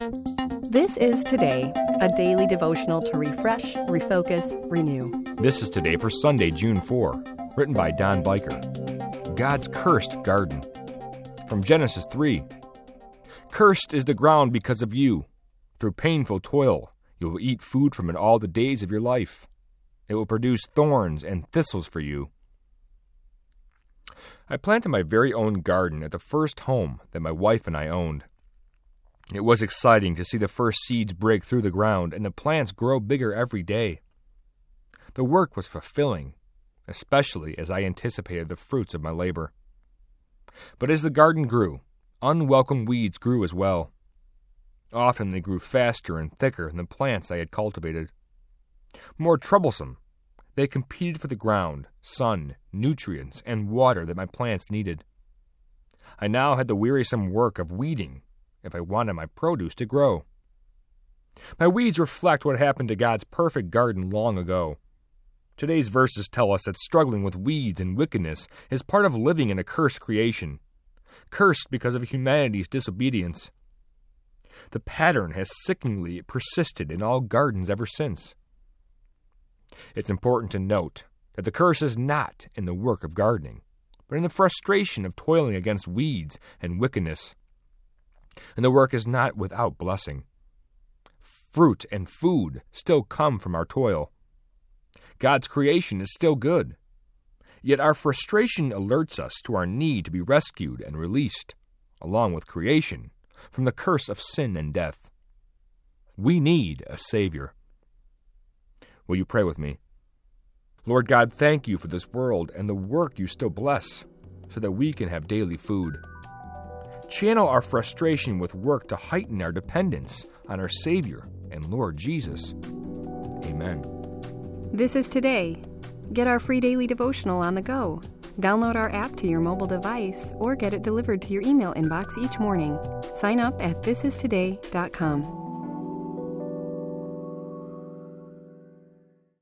This is Today, a daily devotional to refresh, refocus, renew. This is Today for Sunday, June 4, written by Don Biker. God's cursed garden. From Genesis 3. Cursed is the ground because of you. Through painful toil, you will eat food from it all the days of your life. It will produce thorns and thistles for you. I planted my very own garden at the first home that my wife and I owned. It was exciting to see the first seeds break through the ground and the plants grow bigger every day. The work was fulfilling, especially as I anticipated the fruits of my labor. But as the garden grew, unwelcome weeds grew as well. Often they grew faster and thicker than the plants I had cultivated. More troublesome, they competed for the ground, sun, nutrients, and water that my plants needed. I now had the wearisome work of weeding if I wanted my produce to grow. My weeds reflect what happened to God's perfect garden long ago. Today's verses tell us that struggling with weeds and wickedness is part of living in a cursed creation, cursed because of humanity's disobedience. The pattern has sickeningly persisted in all gardens ever since. It's important to note that the curse is not in the work of gardening, but in the frustration of toiling against weeds and wickedness. And the work is not without blessing. Fruit and food still come from our toil. God's creation is still good. Yet our frustration alerts us to our need to be rescued and released, along with creation, from the curse of sin and death. We need a Savior. Will you pray with me? Lord God, thank you for this world and the work you still bless, so that we can have daily food. Channel our frustration with work to heighten our dependence on our Savior and Lord Jesus. Amen. This is Today. Get our free daily devotional on the go. Download our app to your mobile device or get it delivered to your email inbox each morning. Sign up at thisistoday.com.